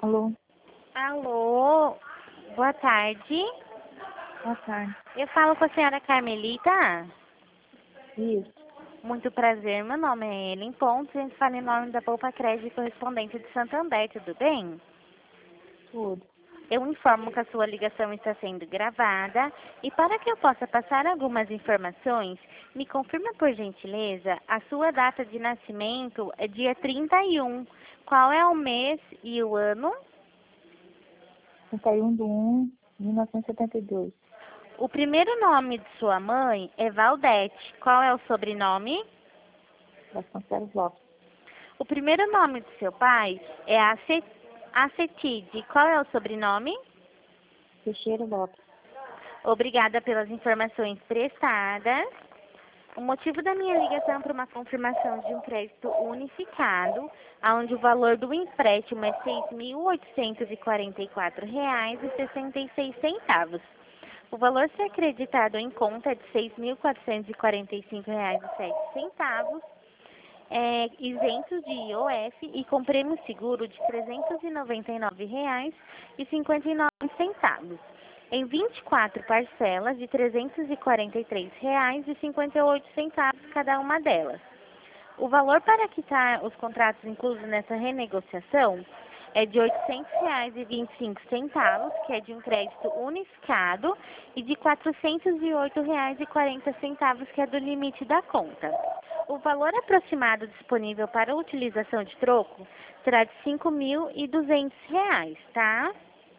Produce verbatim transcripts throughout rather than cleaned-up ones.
Alô, Alô, boa tarde. boa tarde. Eu falo com a senhora Carmelita. Isso, Muito prazer, meu nome é Ellen Pontes. A gente fala em nome da Poupa Crédito Correspondente de Santander, tudo bem? tudo. Eu informo que a sua ligação está sendo gravada e para que eu possa passar algumas informações, me confirma por gentileza, a sua data de nascimento é dia trinta e um. Qual é o mês e o ano? trinta e um de um de mil novecentos e setenta e dois. O primeiro nome de sua mãe é Valdete. Qual é o sobrenome? Vasconcelos Lopes. O primeiro nome de seu pai é Ace- Acetide. Qual é o sobrenome? Teixeira Lopes. Obrigada pelas informações prestadas. O motivo da minha ligação é para uma confirmação de um crédito unificado, onde o valor do empréstimo é seis mil oitocentos e quarenta e quatro reais e sessenta e seis centavos. O valor a ser acreditado em conta é de seis mil quatrocentos e quarenta e cinco reais e sete centavos, é, isento de I O F e com prêmio seguro de trezentos e noventa e nove reais e cinquenta e nove centavos, em vinte e quatro parcelas de trezentos e quarenta e três reais e cinquenta e oito centavos cada uma delas. O valor para quitar os contratos inclusos nessa renegociação é de R$ oitocentos reais e vinte e cinco centavos, que é de um crédito unificado, e de R$ quatrocentos e oito reais e quarenta centavos, que é do limite da conta. O valor aproximado disponível para utilização de troco será de cinco mil e duzentos reais, tá?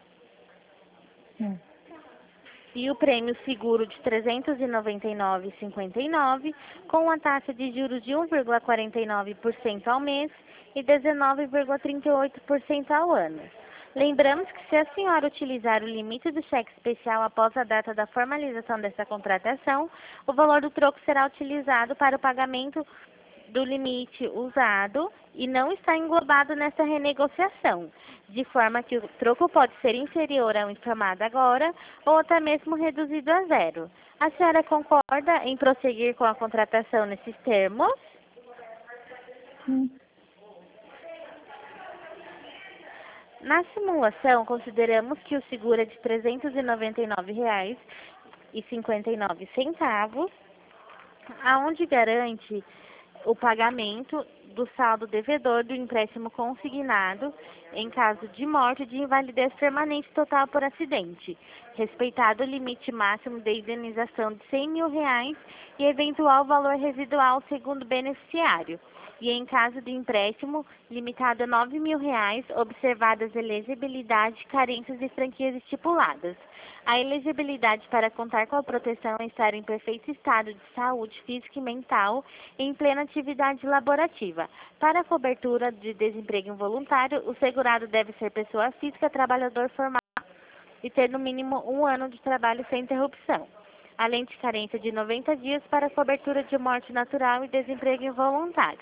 Sim. E o prêmio seguro de trezentos e noventa e nove reais e cinquenta e nove centavos, com a taxa de juros de um vírgula quarenta e nove por cento ao mês e dezenove vírgula trinta e oito por cento ao ano. Lembramos que se a senhora utilizar o limite do cheque especial após a data da formalização dessa contratação, o valor do troco será utilizado para o pagamento do limite usado e não está englobado nessa renegociação, de forma que o troco pode ser inferior ao informado agora ou até mesmo reduzido a zero. A senhora concorda em prosseguir com a contratação nesses termos? Sim. Na simulação, consideramos que o seguro é de trezentos e noventa e nove reais e cinquenta e nove centavos, aonde garante o pagamento do saldo devedor do empréstimo consignado em caso de morte ou de invalidez permanente total por acidente, respeitado o limite máximo de indenização de cem mil reais e eventual valor residual segundo beneficiário, e em caso de empréstimo limitado a nove mil reais, observadas elegibilidade, carências e franquias estipuladas. A elegibilidade para contar com a proteção é estar em perfeito estado de saúde física e mental e em plena atividade laborativa. Para a cobertura de desemprego involuntário, o segurado deve ser pessoa física, trabalhador formal e ter no mínimo um ano de trabalho sem interrupção, além de carência de noventa dias para a cobertura de morte natural e desemprego involuntário.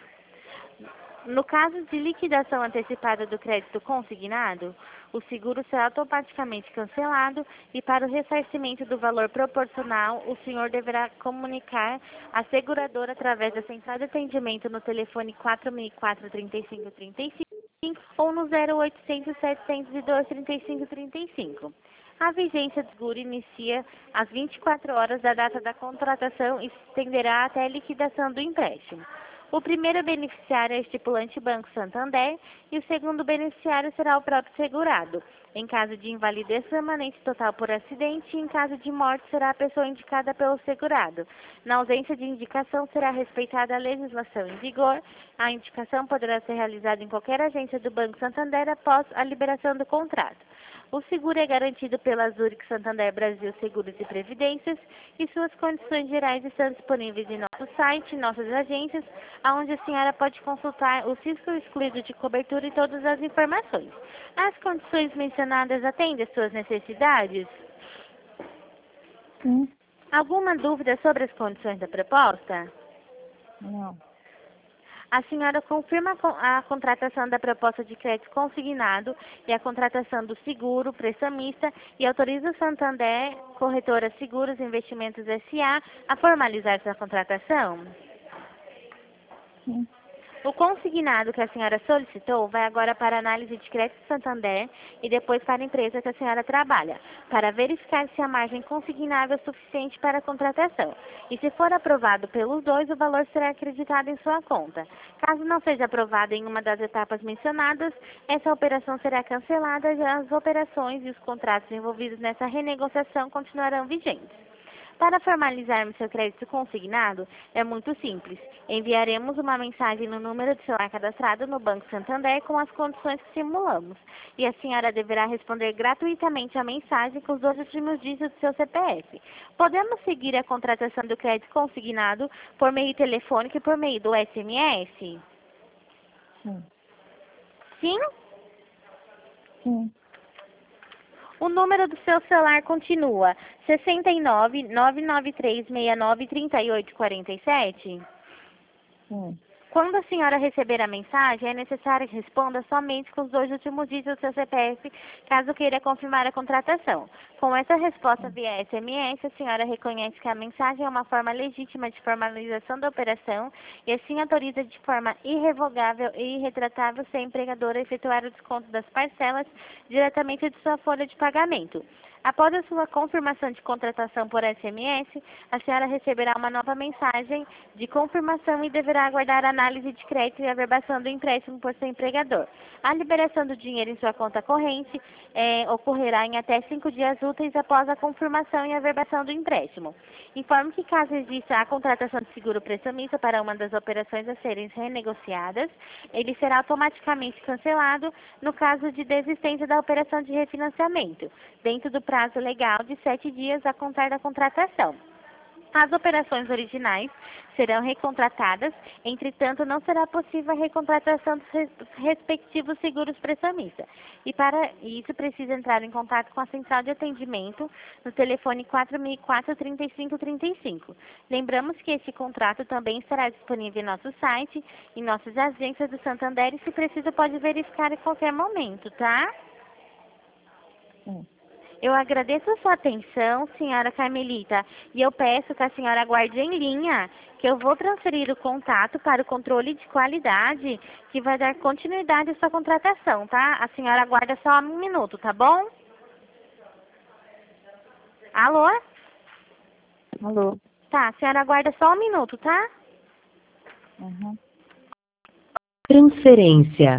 No caso de liquidação antecipada do crédito consignado, o seguro será automaticamente cancelado e para o ressarcimento do valor proporcional, o senhor deverá comunicar à seguradora através da central de atendimento no telefone quatro mil e quatro, trinta e cinco trinta e cinco ou no zero oitocentos, setecentos e dois, trinta e cinco trinta e cinco. A vigência do seguro inicia às vinte e quatro horas da data da contratação e se estenderá até a liquidação do empréstimo. O primeiro beneficiário é o estipulante Banco Santander e o segundo beneficiário será o próprio segurado. Em caso de invalidez permanente total por acidente e em caso de morte será a pessoa indicada pelo segurado. Na ausência de indicação será respeitada a legislação em vigor. A indicação poderá ser realizada em qualquer agência do Banco Santander após a liberação do contrato. O seguro é garantido pela Zurich Santander Brasil Seguros e Previdências e suas condições gerais estão disponíveis em nosso site, em nossas agências, onde a senhora pode consultar o risco excluído de cobertura e todas as informações. As condições mencionadas atendem às suas necessidades? Sim. Alguma dúvida sobre as condições da proposta? Não. A senhora confirma a con- a contratação da proposta de crédito consignado e a contratação do seguro, prestamista, e autoriza o Santander, Corretora Seguros e Investimentos S A, a formalizar essa contratação? Sim. O consignado que a senhora solicitou vai agora para a análise de crédito Santander e depois para a empresa que a senhora trabalha, para verificar se a margem consignável é suficiente para a contratação. E se for aprovado pelos dois, o valor será acreditado em sua conta. Caso não seja aprovado em uma das etapas mencionadas, essa operação será cancelada e as operações e os contratos envolvidos nessa renegociação continuarão vigentes. Para formalizarmos seu crédito consignado, é muito simples. Enviaremos uma mensagem no número de celular cadastrado no Banco Santander com as condições que simulamos. E a senhora deverá responder gratuitamente a mensagem com os dois últimos dígitos do seu C P F. Podemos seguir a contratação do crédito consignado por meio telefônico e por meio do S M S? Sim. Sim? Sim. O número do seu celular continua sessenta e nove, nove nove três, seis nove, três oito quatro sete? Sim. Quando a senhora receber a mensagem, é necessário que responda somente com os dois últimos dígitos do seu C P F, caso queira confirmar a contratação. Com essa resposta via S M S, a senhora reconhece que a mensagem é uma forma legítima de formalização da operação e assim autoriza de forma irrevogável e irretratável se a empregadora efetuar o desconto das parcelas diretamente de sua folha de pagamento. Após a sua confirmação de contratação por S M S, a senhora receberá uma nova mensagem de confirmação e deverá aguardar a análise de crédito e averbação do empréstimo por seu empregador. A liberação do dinheiro em sua conta corrente eh, ocorrerá em até cinco dias úteis após a confirmação e averbação do empréstimo. Informe que caso exista a contratação de seguro prestamista para uma das operações a serem renegociadas, ele será automaticamente cancelado no caso de desistência da operação de refinanciamento, dentro do prazo legal de sete dias a contar da contratação. As operações originais serão recontratadas, entretanto, não será possível a recontratação dos respectivos seguros prestamistas. E para isso, precisa entrar em contato com a central de atendimento no telefone quatro mil e quatro, trinta e cinco trinta e cinco. Lembramos que esse contrato também estará disponível em nosso site, em nossas agências do Santander e, se preciso, pode verificar em qualquer momento, tá? Sim. Eu agradeço a sua atenção, senhora Carmelita, e eu peço que a senhora aguarde em linha, que eu vou transferir o contato para o controle de qualidade, que vai dar continuidade à sua contratação, tá? A senhora aguarda só um minuto, tá bom? Alô? Alô? Tá, a senhora aguarda só um minuto, tá? Uhum. Transferência.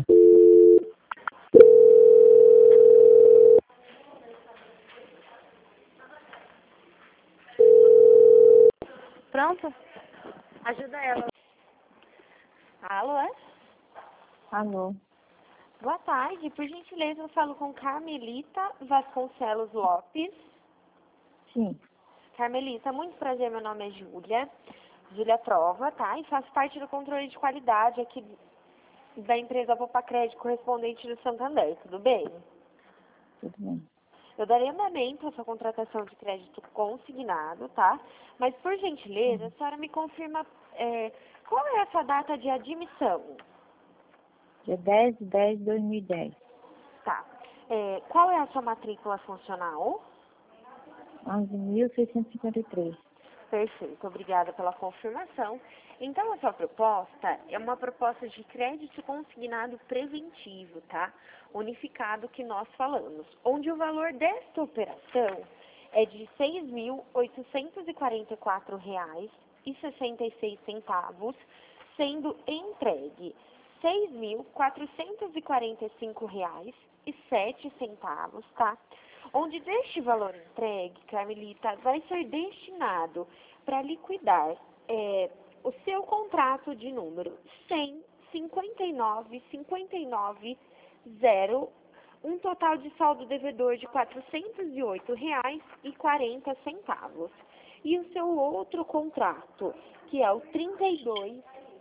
Pronto? Ajuda ela. Alô? Alô? Boa tarde. Por gentileza, eu falo com Carmelita Vasconcelos Lopes. Sim. Carmelita, muito prazer, meu nome é Júlia. Júlia Trova, tá? E faço parte do controle de qualidade aqui da empresa Popacred correspondente do Santander, tudo bem? Tudo bem. Eu darei andamento à sua contratação de crédito consignado, tá? Mas, por gentileza, a senhora me confirma é, qual é a sua data de admissão? Dia dez de dez de dois mil e dez. Tá. É, qual é a sua matrícula funcional? onze mil seiscentos e cinquenta e três. Perfeito, obrigada pela confirmação. Então, a sua proposta é uma proposta de crédito consignado preventivo, tá? Unificado que nós falamos, onde o valor desta operação é de seis mil oitocentos e quarenta e quatro reais e sessenta e seis centavos, sendo entregue seis mil quatrocentos e quarenta e cinco reais e sete centavos, tá? Onde deste valor entregue, Carmelita, vai ser destinado para liquidar é, o seu contrato de número cem, cinquenta e nove, cinquenta e nove, zero, um total de saldo devedor de quatrocentos e oito reais e quarenta centavos. E o seu outro contrato, que é o trinta e dois,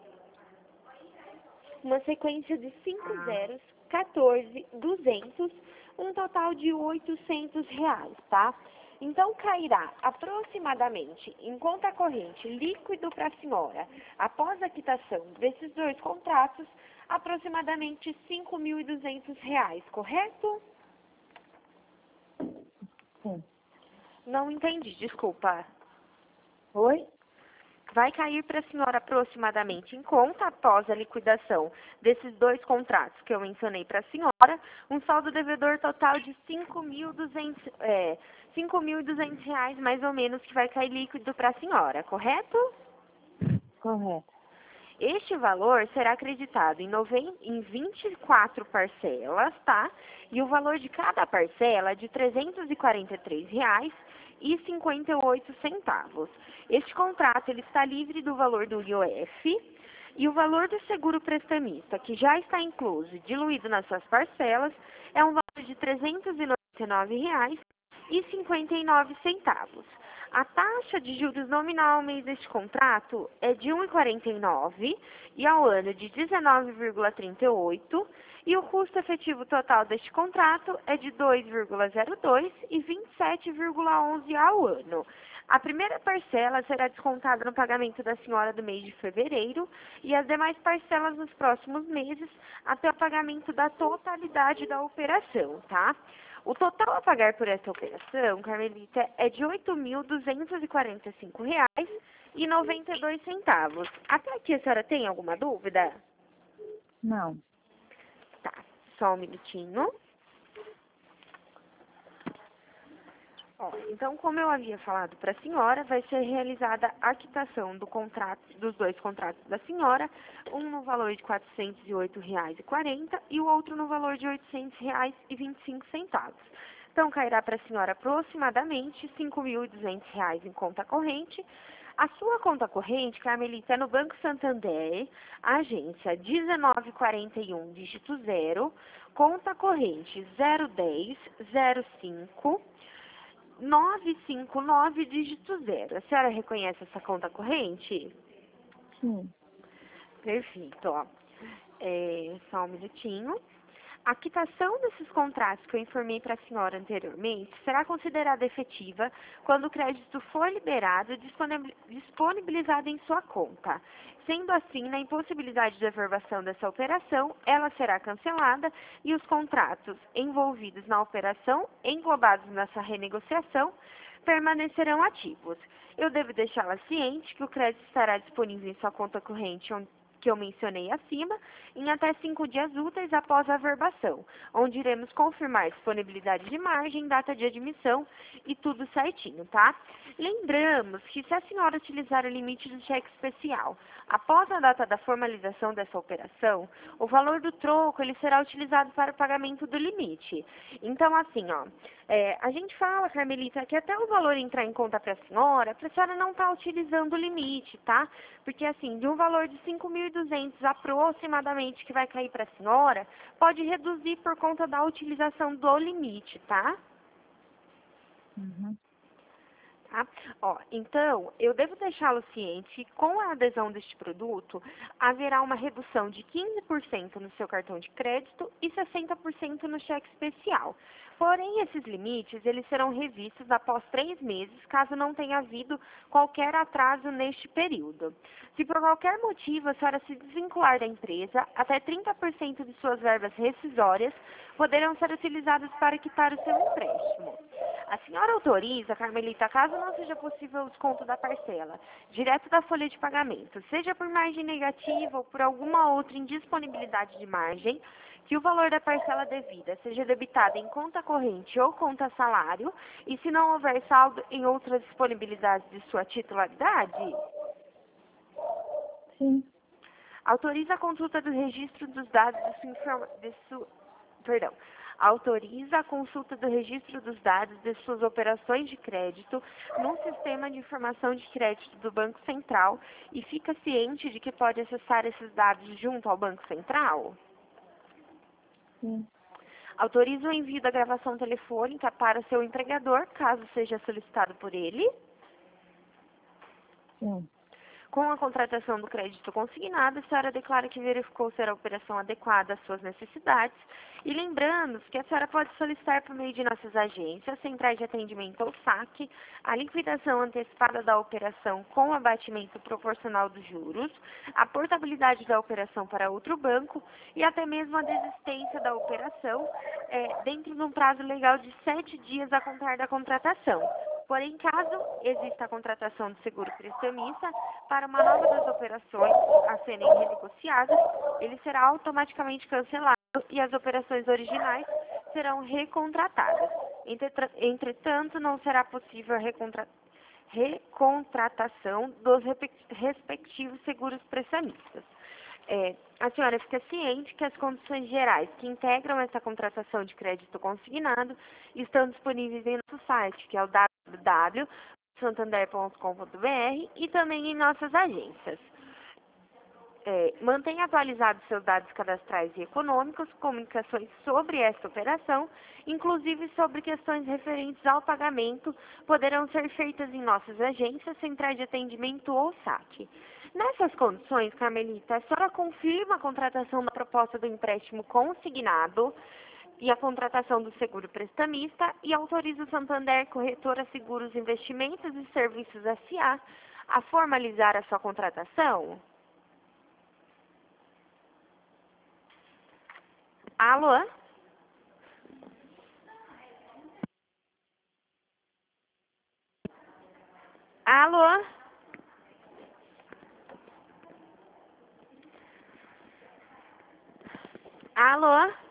uma sequência de cinco zeros, quatorze, duzentos, um total de oitocentos reais, tá? Então, cairá aproximadamente em conta corrente líquido para a senhora, após a quitação desses dois contratos, aproximadamente cinco mil e duzentos reais, correto? Sim. Não entendi, desculpa. Oi? vai cair para a senhora aproximadamente em conta, após a liquidação desses dois contratos que eu mencionei para a senhora, um saldo devedor total de cinco mil e duzentos é, cinco mil e duzentos reais, mais ou menos, que vai cair líquido para a senhora, correto? Correto. Este valor será acreditado em, noven... em vinte e quatro parcelas, tá? E o valor de cada parcela é de trezentos e quarenta e três reais e cinquenta e oito centavos. Este contrato ele está livre do valor do I O F e o valor do seguro prestamista, que já está incluso e diluído nas suas parcelas, é um valor de trezentos e noventa e nove reais e cinquenta e nove centavos. A taxa de juros nominal ao mês deste contrato é de um vírgula quarenta e nove e ao ano de dezenove vírgula trinta e oito, e o custo efetivo total deste contrato é de dois vírgula zero dois e vinte e sete vírgula onze ao ano. A primeira parcela será descontada no pagamento da senhora do mês de fevereiro e as demais parcelas nos próximos meses até o pagamento da totalidade da operação, tá? O total a pagar por essa operação, Carmelita, é de oito mil duzentos e quarenta e cinco reais e noventa e dois centavos. Até aqui a senhora tem alguma dúvida? Não. Tá, só um minutinho. Ó, então, como eu havia falado para a senhora, vai ser realizada a quitação do contrato, dos dois contratos da senhora, um no valor de quatrocentos e oito reais e quarenta centavos e o outro no valor de oitocentos reais e vinte e cinco centavos. Então, cairá para a senhora aproximadamente cinco mil e duzentos reais em conta corrente. A sua conta corrente, Carmelita, é no Banco Santander, agência dezenove quarenta e um, dígito zero, conta corrente zero dez zero cinco nove cinco nove, dígito zero. A senhora reconhece essa conta corrente? Sim. Perfeito, ó. É, só um minutinho. A quitação desses contratos que eu informei para a senhora anteriormente será considerada efetiva quando o crédito for liberado e disponibilizado em sua conta. Sendo assim, na impossibilidade de averbação dessa operação, ela será cancelada e os contratos envolvidos na operação, englobados nessa renegociação, permanecerão ativos. Eu devo deixá-la ciente que o crédito estará disponível em sua conta corrente, onde que eu mencionei acima, em até cinco dias úteis após a averbação, onde iremos confirmar disponibilidade de margem, data de admissão e tudo certinho, tá? Lembramos que se a senhora utilizar o limite do cheque especial após a data da formalização dessa operação, o valor do troco ele será utilizado para o pagamento do limite. Então, assim, ó, é, a gente fala, Carmelita, que até o valor entrar em conta para a senhora, para a senhora não estar utilizando o limite, tá? Porque, assim, de um valor de cinco mil e duzentos aproximadamente que vai cair para a senhora, pode reduzir por conta da utilização do limite, tá? Uhum. Tá? Ó, então, eu devo deixá-lo ciente que com a adesão deste produto, haverá uma redução de quinze por cento no seu cartão de crédito e sessenta por cento no cheque especial. Porém, esses limites, eles serão revistos após três meses, caso não tenha havido qualquer atraso neste período. Se por qualquer motivo a senhora se desvincular da empresa, até trinta por cento de suas verbas rescisórias poderão ser utilizadas para quitar o seu empréstimo. A senhora autoriza, Carmelita, caso não seja possível o desconto da parcela, direto da folha de pagamento, seja por margem negativa ou por alguma outra indisponibilidade de margem, que o valor da parcela devida seja debitado em conta corrente ou conta salário, e se não houver saldo em outras disponibilidades de sua titularidade? Sim. Autoriza a consulta do registro dos dados de sua informa... de su... Perdão. Autoriza a consulta do registro dos dados de suas operações de crédito no sistema de informação de crédito do Banco Central e fica ciente de que pode acessar esses dados junto ao Banco Central? Sim. Autoriza o envio da gravação telefônica para o seu empregador, caso seja solicitado por ele? Sim. Com a contratação do crédito consignado, a senhora declara que verificou ser a operação adequada às suas necessidades. E lembrando que a senhora pode solicitar por meio de nossas agências, centrais de atendimento ou saque, a liquidação antecipada da operação com abatimento proporcional dos juros, a portabilidade da operação para outro banco e até mesmo a desistência da operação é, dentro de um prazo legal de sete dias a contar da contratação. Porém, caso exista a contratação de seguro prestamista para uma nova das operações a serem renegociadas, ele será automaticamente cancelado e as operações originais serão recontratadas. Entretra- Entretanto, não será possível a recontra- recontratação dos repe- respectivos seguros prestamistas. É, a senhora fica ciente que as condições gerais que integram essa contratação de crédito consignado estão disponíveis em nosso site, que é o w w w ponto santander ponto com ponto b r, e também em nossas agências. É, mantenha atualizados seus dados cadastrais e econômicos, comunicações sobre esta operação, inclusive sobre questões referentes ao pagamento, poderão ser feitas em nossas agências, centrais de atendimento ou saque. Nessas condições, Carmelita, a senhora confirma a contratação da proposta do empréstimo consignado e a contratação do seguro prestamista e autoriza o Santander Corretora Seguros Investimentos e Serviços S A a formalizar a sua contratação? Alô? Alô? Alô?